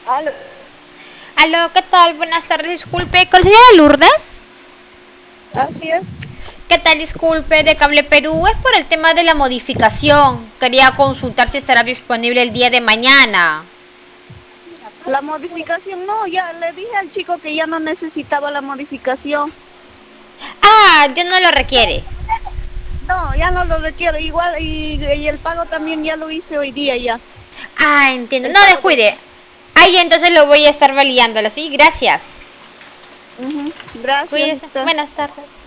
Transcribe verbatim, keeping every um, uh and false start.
Aló. Aló, ¿qué tal? Buenas tardes, disculpe, ¿con la señora Lourdes? Así es. ¿Qué tal? Disculpe, de Cable Perú, es por el tema de la modificación. Quería consultar si estará disponible el día de mañana. La modificación, no, ya le dije al chico que ya no necesitaba la modificación. Ah, ya no lo requiere. No, ya no lo requiero, igual, y, y el pago también ya lo hice hoy día ya. Ah, entiendo. El No pago de... descuide. Ahí entonces lo voy a estar validando, ¿sí? Gracias. Ujú. Gracias. Cuídese. Buenas tardes.